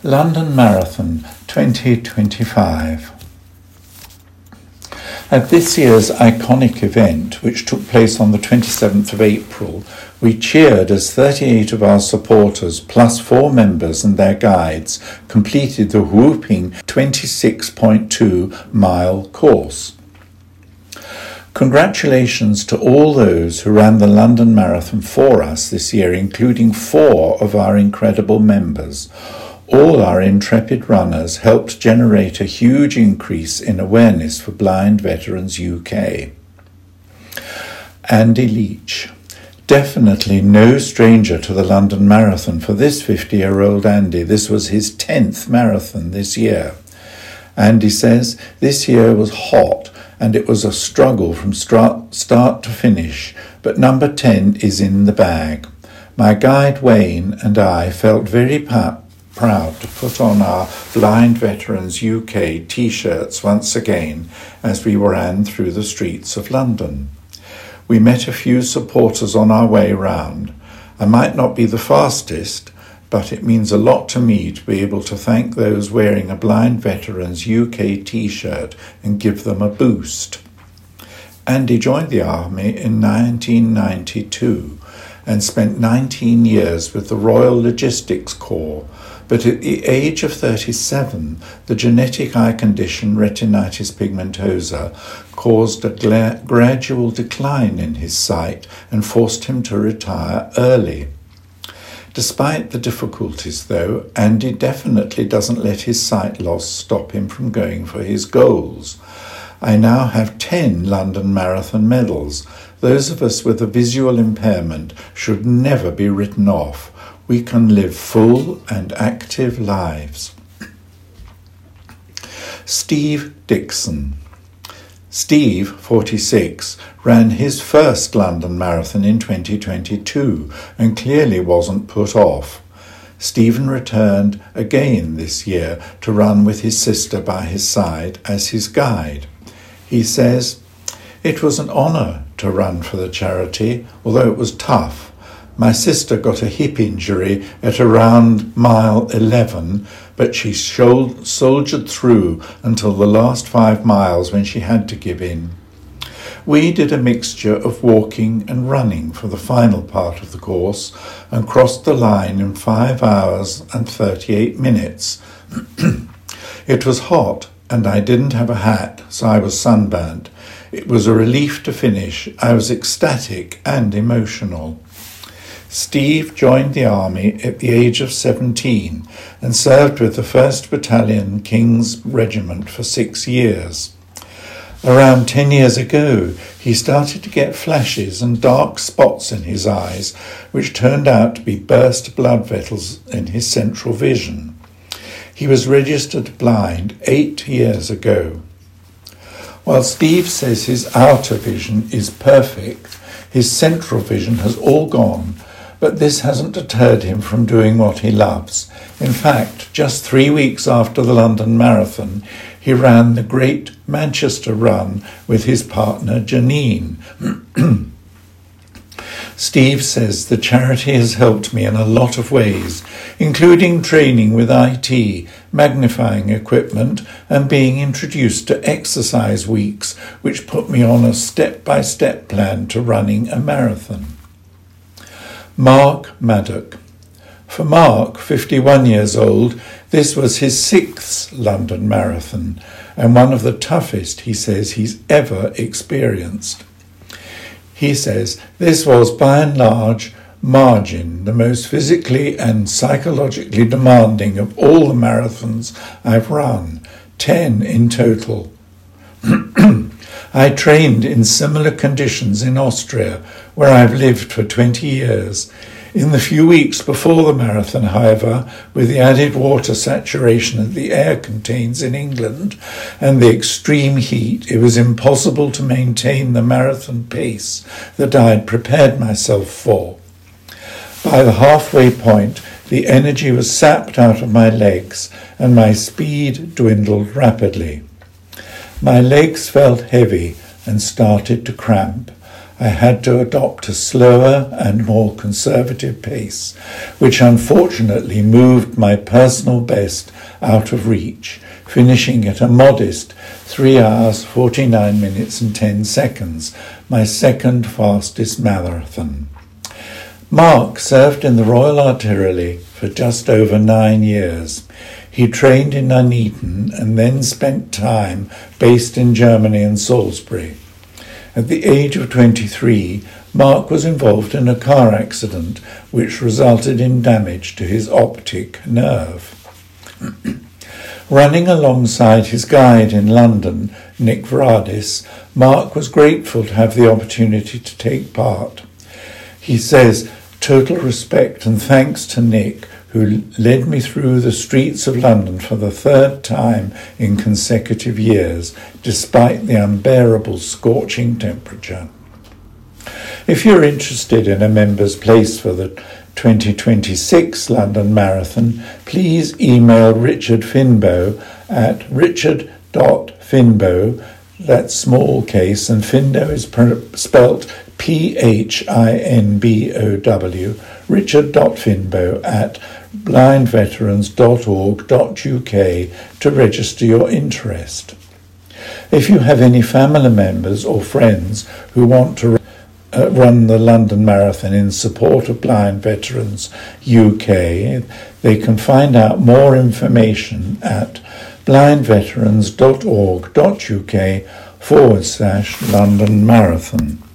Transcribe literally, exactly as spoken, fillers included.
London Marathon twenty twenty-five. At this year's iconic event, which took place on the twenty-seventh of April, we cheered as thirty-eight of our supporters, plus four members and their guides, completed the whooping twenty-six point two mile course. Congratulations to all those who ran the London Marathon for us this year, including four of our incredible members. All our intrepid runners helped generate a huge increase in awareness for Blind Veterans U K. Andy Leach. Definitely no stranger to the London Marathon for this fifty-year-old Andy. This was his tenth marathon this year. Andy says, this year was hot and it was a struggle from start to finish, but number ten is in the bag. My guide Wayne and I felt very proud proud to put on our Blind Veterans U K t-shirts once again as we ran through the streets of London. We met a few supporters on our way round. I might not be the fastest, but it means a lot to me to be able to thank those wearing a Blind Veterans U K t-shirt and give them a boost. Andy joined the army in nineteen ninety-two and spent nineteen years with the Royal Logistics Corps, but at the age of thirty-seven, the genetic eye condition retinitis pigmentosa caused a gla- gradual decline in his sight and forced him to retire early. Despite the difficulties, though, Andy definitely doesn't let his sight loss stop him from going for his goals. I now have ten London Marathon medals. Those of us with a visual impairment should never be written off. We can live full and active lives. Steve Dixon. Steve, forty-six, ran his first London Marathon in twenty twenty-two and clearly wasn't put off. Stephen returned again this year to run with his sister by his side as his guide. He says, "It was an honour to run for the charity, although it was tough. My sister got a hip injury at around mile eleven, but she soldiered through until the last five miles when she had to give in. We did a mixture of walking and running for the final part of the course and crossed the line in five hours and thirty-eight minutes. It was hot and I didn't have a hat, so I was sunburnt. It was a relief to finish. I was ecstatic and emotional." Steve joined the army at the age of seventeen and served with the first Battalion King's Regiment for six years. Around ten years ago, he started to get flashes and dark spots in his eyes, which turned out to be burst blood vessels in his central vision. He was registered blind eight years ago. While Steve says his outer vision is perfect, his central vision has all gone, but this hasn't deterred him from doing what he loves. In fact, just three weeks after the London Marathon, he ran the Great Manchester Run with his partner Janine. Steve says the charity has helped me in a lot of ways, including training with I T, magnifying equipment, and being introduced to exercise weeks, which put me on a step-by-step plan to running a marathon. Mark Maddock. For Mark, fifty-one years old, this was his sixth London Marathon and one of the toughest, he says, he's ever experienced. He says, "This was by and large margin the most physically and psychologically demanding of all the marathons I've run, ten in total. I trained in similar conditions in Austria, where I've lived for twenty years. In the few weeks before the marathon, however, with the added water saturation that the air contains in England and the extreme heat, it was impossible to maintain the marathon pace that I had prepared myself for. By the halfway point, the energy was sapped out of my legs and my speed dwindled rapidly. My legs felt heavy and started to cramp. I had to adopt a slower and more conservative pace, which unfortunately moved my personal best out of reach, finishing at a modest three hours, forty-nine minutes and ten seconds, my second fastest marathon. Mark served in the Royal Artillery for just over nine years. He trained in Nuneaton and then spent time based in Germany and Salisbury. At the age of twenty-three, Mark was involved in a car accident which resulted in damage to his optic nerve. Running alongside his guide in London, Nick Vradis, Mark was grateful to have the opportunity to take part. He says, "Total respect and thanks to Nick, who led me through the streets of London for the third time in consecutive years, despite the unbearable scorching temperature." If you're interested in a member's place for the twenty twenty-six London Marathon, please email Richard Finbow at richard dot finbow, that's small case, and Finbow is spelt P H I N B O W, richard dot finbow at blind veterans dot org dot U K to register your interest. If you have any family members or friends who want to uh, run the London Marathon in support of Blind Veterans U K, they can find out more information at blind veterans dot org dot U K forward slash London Marathon.